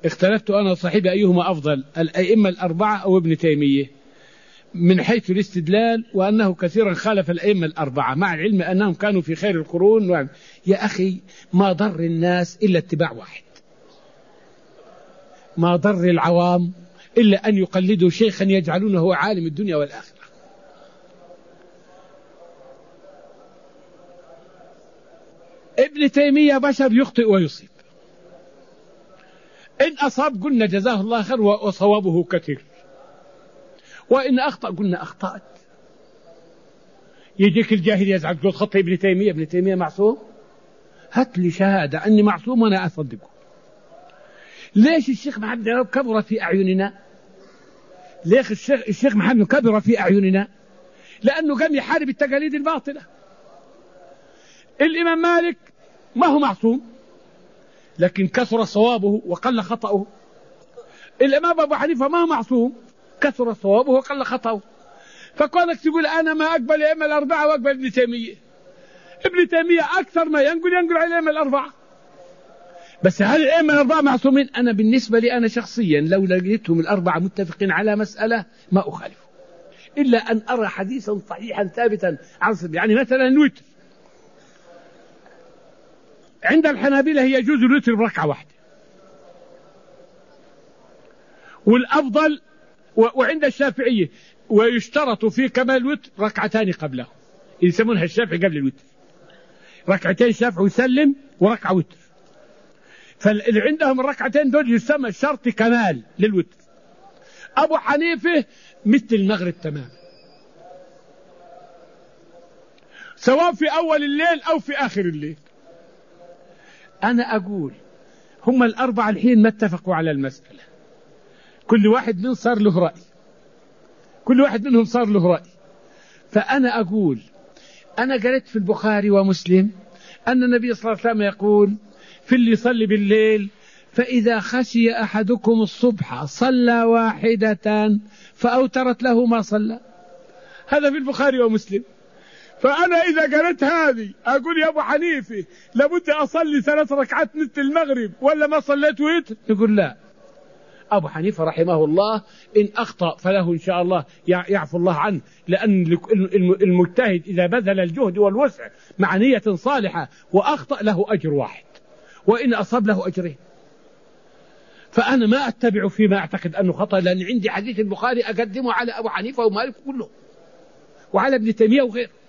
اختلفت أنا وصاحبي أيهما أفضل، الأئمة الأربعة أو ابن تيمية، من حيث الاستدلال، وأنه كثيرا خالف الأئمة الأربعة مع العلم أنهم كانوا في خير القرون. يا أخي ما ضر الناس إلا اتباع واحد، ما ضر العوام إلا أن يقلدوا شيخا يجعلونه عالم الدنيا والآخرة. ابن تيمية بشر يخطئ ويصيب، إن أصاب قلنا جزاه الله خير وصوابه كثير، وإن أخطأ قلنا أخطأت. يجيك الجاهل يزعل تقول خطأ ابن تيمية، ابن تيمية معصوم؟ هات لي شهادة أني معصوم وأنا أصدقه. ليش الشيخ محمد كبر في أعيننا؟ ليش الشيخ محمد كبر في أعيننا؟ لأنه قام يحارب التقاليد الباطلة. الإمام مالك ما هو معصوم، لكن كثر صوابه وقل خطأه. الإمام أبو حنيفة ما هو معصوم، كثر صوابه وقل خطأه. فكونك تقول أنا ما أقبل الأئمة الأربعة وأقبل ابن تيمية، ابن تيمية أكثر ما ينقل على الأئمة الأربعة. بس هل الأئمة الأربعة معصومين؟ أنا بالنسبة لي أنا شخصيا لو لقيتهم الأربعة متفقين على مسألة ما أخالف، إلا أن أرى حديثا صحيحا ثابتا عن صدق. يعني مثلا الوتر عند الحنابلة هي يجوز الوتر بركعة واحدة، والأفضل وعند الشافعية ويشترط في كمال الوتر ركعتان قبله، يسمونها الشافعي قبل الوتر، ركعتين شافعي ويسلم وركعة وتر. فاللي عندهم الركعتين دول يسمى شرط كمال للوتر. أبو حنيفة مثل المغرب تمام، سواء في أول الليل أو في آخر الليل. أنا أقول هم الأربعة الحين ما اتفقوا على المسألة، كل واحد منهم صار له رأي، كل واحد منهم صار له رأي. فأنا أقول أنا قرأت في البخاري ومسلم أن النبي صلى الله عليه وسلم يقول في اللي يصلي بالليل فإذا خشي أحدكم الصبح صلى واحدة فأوترت له ما صلى. هذا في البخاري ومسلم. فأنا إذا قرأت هذه أقول يا أبو حنيفة لابد أصلي 3 ركعات مثل المغرب ولا ما صليت وتر؟ يقول لا. أبو حنيفة رحمه الله إن أخطأ فله إن شاء الله يعفو الله عنه، لأن المجتهد إذا بذل الجهد والوسع مع نية صالحة وأخطأ له أجر واحد، وإن أصاب له أجرين. فأنا ما أتبع فيما أعتقد أنه خطأ، لأن عندي حديث البخاري أقدمه على أبو حنيفة ومالك كله وعلى ابن تيمية وغيره.